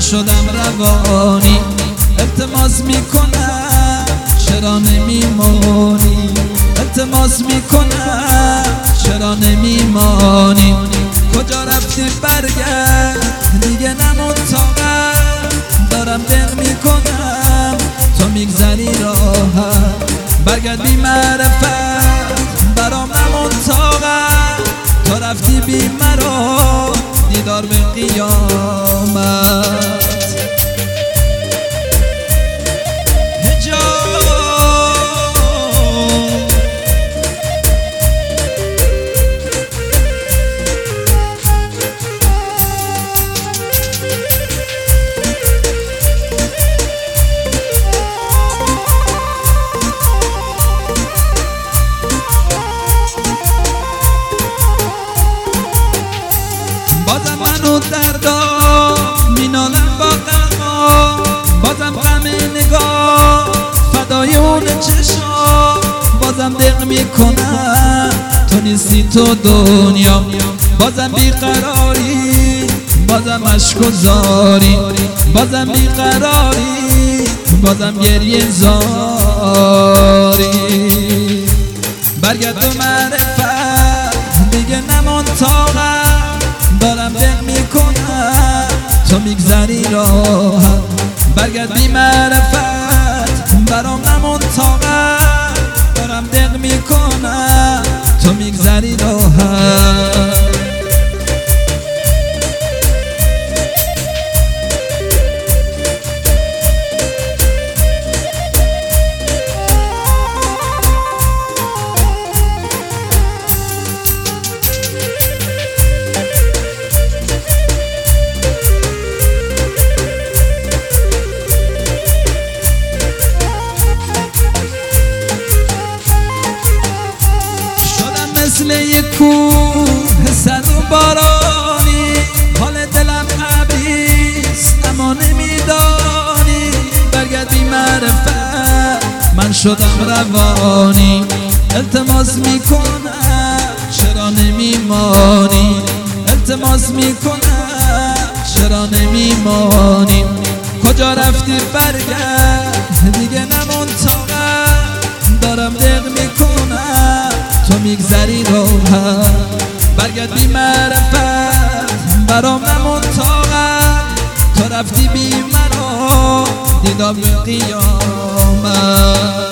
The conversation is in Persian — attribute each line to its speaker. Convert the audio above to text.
Speaker 1: شدم روانی. التماس میکنم چرا نمیمانی، التماس میکنم چرا نمیمانی. کجا رفتی برگرد دیگه نمون طاقت، دارم دق میکنم تو میگذری راحت. برگرد بی معرفت برام نمون طاقت، تو رفتی بی مرا دیدار به قیامت. بازم منو دردا مینالم با غما، بازم غم نگاه فدای اون چشا. بازم دق میکنم تو نیستی تو دنیا، بازم بیقراری بازم اشک و زاری، بازم بیقراری بازم گریه زاری. برگرد به معرفت دیگه نمان طاقت، دارم دق میکنم تو میگذری راحت. برگرد بی معرفت برام نمون طاقت، دارم دق میکنم تو میگذری راحت. مثل یک کوه سر و بارانی، حال دلم عبیست اما نمیدانی. برگرد بی معرفت من شدم روانی. التماس میکنم چرا نمیمانی، التماس میکنم چرا نمیمانی. کجا رفتی برگرد دیگه نمون طاقت، دارم دق میکنم تو میگذری راحت. برگرد بی معرفت برام نمون طاقت، تو رفتی بی مرا دیدار به قیامت.